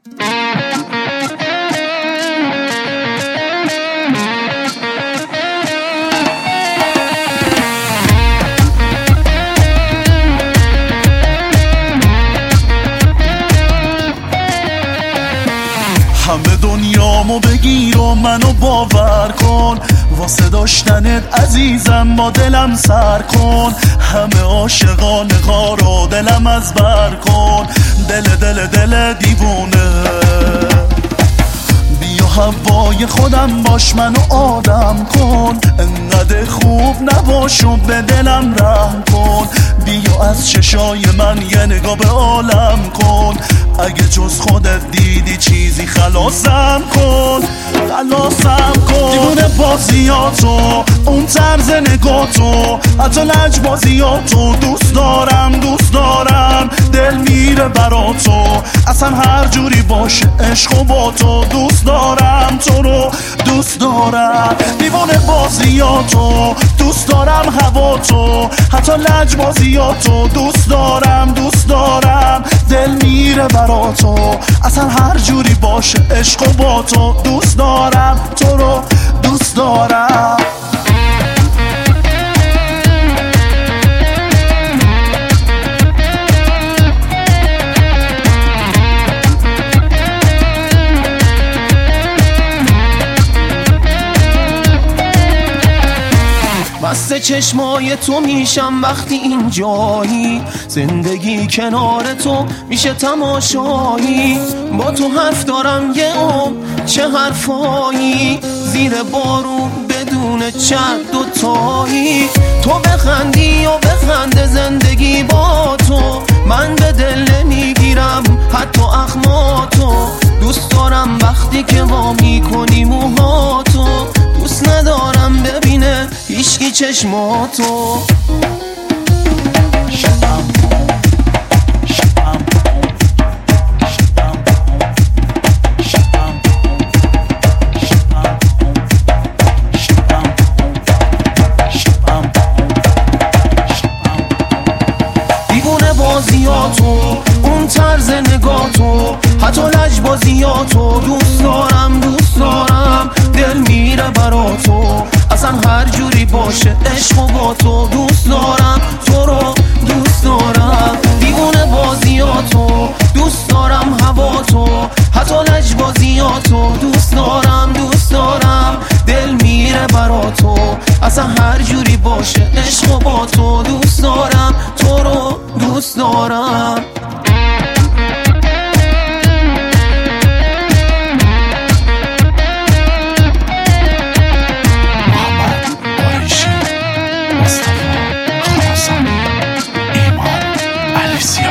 همه دنیامو بگیر و منو باور کن، واسه داشتنت عزیزم با دلم سر کن. همه عاشقان غارو دلم از بر کن، دل دل دل دیوونه. بیا هوای خودم باش، منو آدم کن، انقدر خوب نباش و به دلم رحم کن. بیا از چشای من یه نگاه به عالم کن، اگه جز خودت دیدی چیزی خلاصم کن، خلاصم کن. دیوونه بازیاتو، اون طرز نگاتو، حتی لجبازیاتو دوست دارم، دوست دارم. دل میره براتو، اصلا هر جوری باشه عشق و با تو دوست دارم، تو رو دوست دارم. دیوونه بازیاتو دوست دارم، هواتو، حتی لجبازیاتو دوست دارم، دوست دارم. دل میره براتو، اصلا هر جوری باشه عشق و با تو دوست دارم، تو رو دوست دارم. بسته چشمای تو میشم وقتی اینجایی، زندگی کنار تو میشه تماشایی. با تو حرف دارم یه چه حرفایی، زیر بارون بدون چند دوتایی. تو بخندی و بخنده زندگی با تو، من به دل نمیگیرم حتی اخماتو. دوست دارم وقتی که وا میکنی موهاتو، دوست ندارم ببینه هیچکی چشماتو. دیوونه بازیاتو، اون طرز نگاتو، حتی لجبازیاتو دوست دارم، دوست دارم. دل میره براتو، اصلا هر جوری باشه عشق و با تو دوست دارم، تو رو دوست دارم. دیوونه بازیاتو دوست دارم، هواتو، حتی لجبازیاتو دوست دارم، دوست دارم. دل میره براتو، اصلا هر جوری باشه عشق و با تو دوست دارم، تو رو دوست دارم. مصطفی خراسانی، ایمان علیسیان.